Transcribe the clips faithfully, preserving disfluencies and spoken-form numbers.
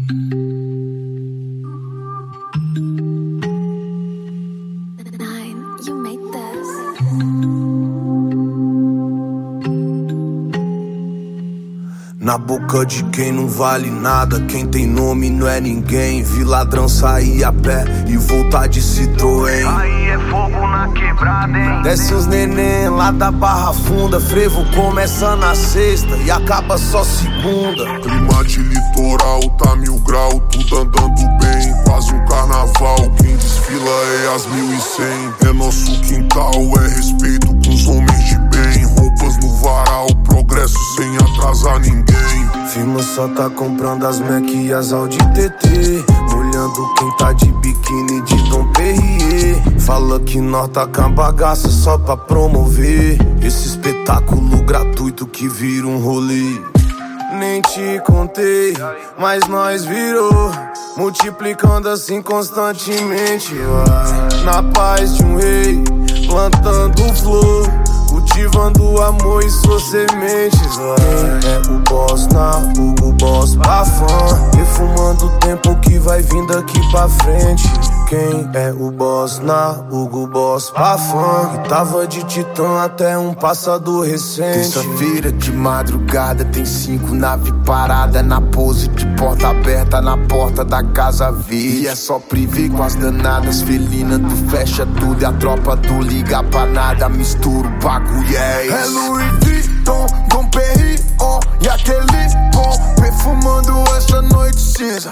Na boca de quem não vale nada, quem tem nome não é ninguém. Vi ladrão sair a pé e voltar de Citroën. Aí é fogo na quebrada, hein? Desce os neném lá da Barra Funda. Frevo começa na sexta e acaba só segunda. Clima de litoral, tá mil grau, tudo andando bem. Quase um carnaval, quem desfila é as mil e cem. É nosso quintal, é respeito com os homens de bem. Roupas no varal, progresso sem atrasar ninguém. Firma só tá comprando as Mac e as Audi T T, olhando quem tá de biquíni de Dom Perrier. Fala que nós tá com a bagaça só pra promover esse espetáculo gratuito que vira um rolê. Nem te contei, mas nós virou, multiplicando assim constantemente. Vai na paz de um rei, plantando flor, cultivando amor e suas sementes. Quem é o boss na Hugo Boss Bafan, perfumando o tempo que vai vindo aqui pra frente. Quem é o boss na Hugo Boss Bafan, que tava de Titã até um passado recente. Terça-feira de madrugada tem cinco nave parada na pose de porta aberta na porta da casa verde. E é só privê com as danadas felinas, tu fecha tudo e a tropa tu liga pra nada. Mistura o bagulho, é isso. É Louis Vuitton, Dom Perignon e aquele bom, perfumando essa noite cinza.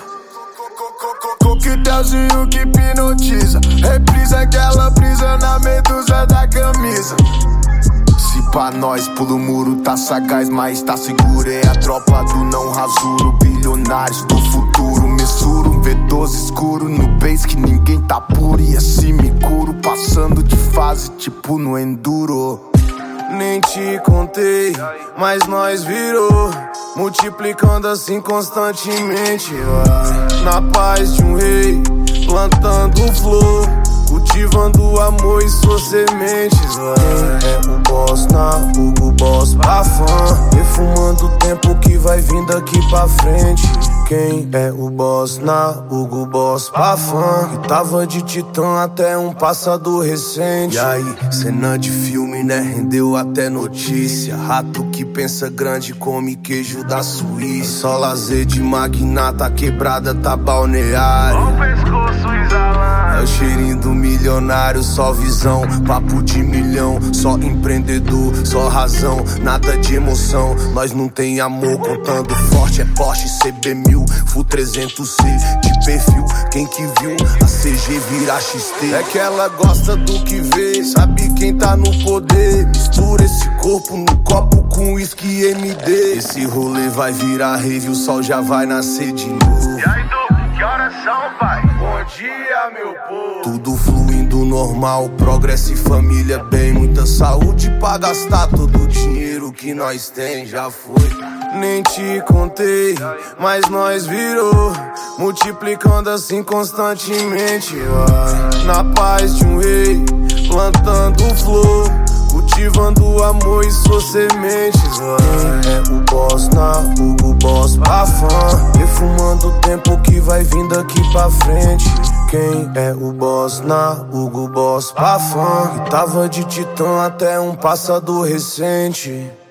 Coquetelzinho que hipnotiza, reprisa aquela brisa na medusa da camisa. Se pra nós pulo o muro tá sagaz, mas tá seguro. É a tropa do não rasuro, bilionários do futuro. Messuro, um V doze escuro no base que ninguém tá puro. E assim me curo, passando de fase tipo no enduro. Nem te contei, mas nós virou, multiplicando assim constantemente. Vai na paz de um rei, plantando flor, cultivando amor e suas sementes. Vai é o boss na Hugo Boss Bafan, perfumando o tempo que vai vindo aqui pra frente. Quem é o boss na Hugo Boss Bafan, que tava de Titã até um passado recente. E aí, cena de filme, né? Rendeu até notícia. Rato que pensa grande come queijo da Suíça. Só lazer de magnata, quebrada tá balneário. O pescoço exalando. É o cheirinho do milionário, só visão, papo de milhão. Só empreendedor, só razão, nada de emoção. Nós não tem amor, contando forte. É Porsche, C B mil, Full trezentos C de perfil. Quem que viu a C G virar X T? É que ela gosta do que vê, sabe quem tá no poder. Mistura esse corpo no copo com whisky M D. Esse rolê vai virar rave, o sol já vai nascer de novo. E aí, Du, que horas são, pai? Bom dia, meu povo. Tudo fluindo normal, progresso e família bem. Muita saúde pra gastar todo o dinheiro que nós tem, já foi. Nem te contei, mas nós virou, multiplicando assim constantemente. Vai na paz de um rei, plantando flor, cultivando amor e suas sementes. Vai é o boss na Hugo Boss Bafan, perfumando o tempo que vai vindo aqui pra frente. Quem é o boss na Hugo Boss Bafan, que tava de Titã até um passado recente.